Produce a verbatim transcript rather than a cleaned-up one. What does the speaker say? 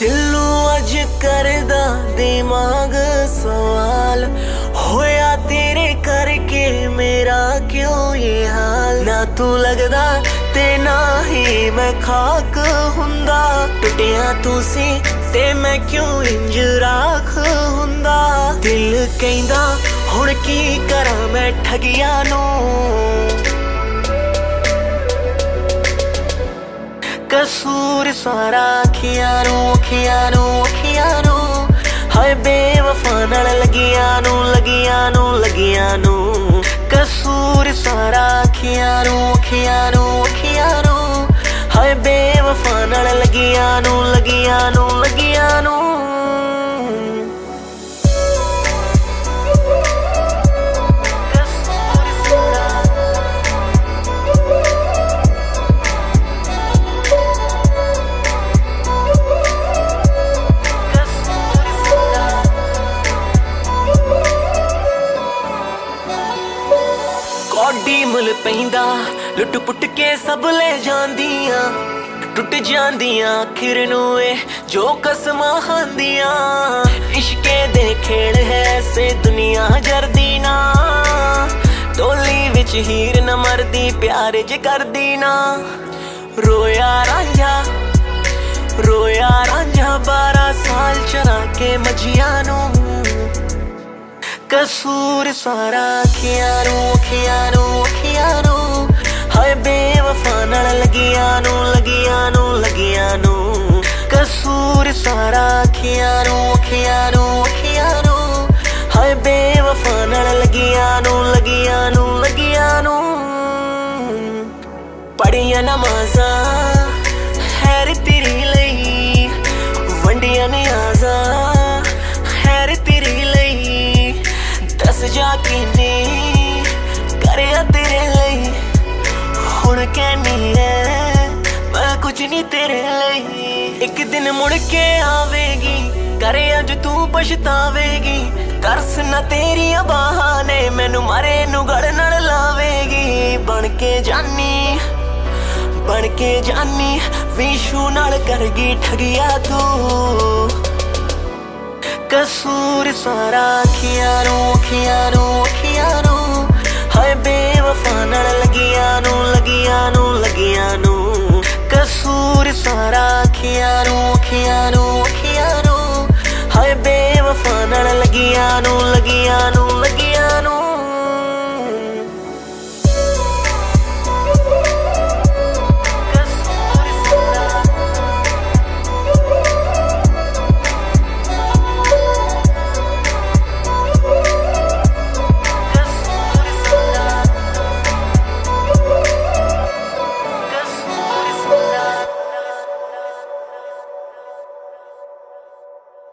दिलू अज करदा दिमाग सवाल, होया तेरे करके मेरा क्यों ये हाल। ना तू लगदा ते ना ही मैं खाक हुंदा, टुटिया तू सी ते मैं क्यों इंज राख हुंदा। दिल कहंदा हुण की करा मैं ठगिया नू, कसूर सारा अखियां नू अखियां नू अखियां नू। हाय बेवफा नाल लगिया नू लगिया नू लगिया नू। कसूर सारा अखियां नू अखियां नू अखियां नू। हाय बेवफा नाल लगिया नू लगिया नू लगिया नू। कौडी मुल पैंदा लुट पुट के सब ले जांदियां, टुट जांदियां आखिर नू ए जो कसमां खांदियां। इश्के दे खेल है से दुनिया जरदी ना, टोली विच हीर न मरदी प्यार जे करदी ना। रोया रांझा रोया रांझा बारह साल चरा के मजिया नू, कसूर सारा अखियां नू अखियां नू अखियां नू। हाय बेवफा नाल लगिया नू लगिया नू लगिया नू। कसूर सारा अखियां नू अखियां नू अखियां नू। हाय बेवफा नाल लगिया नू लगिया नू लगिया नू। पढ़िया नमाज़ां हैर तेरी लई, वंडिया नियाज़ां हैर तेरी लई। दस जा किने करया तेरे लई, हुण कहनी है मैं कुछ नहीं तेरे लई। एक दिन मुड़ के आवेगी करे अज तू पछतावेगी, तरस ना तेरिया बाहां ने मैनू मारे नू गड़ नाल लावेगी। बन के जानी बन के जानी विशू नाल करगी ठगिया तू, कसूर सारा अखियां नू अखियां नू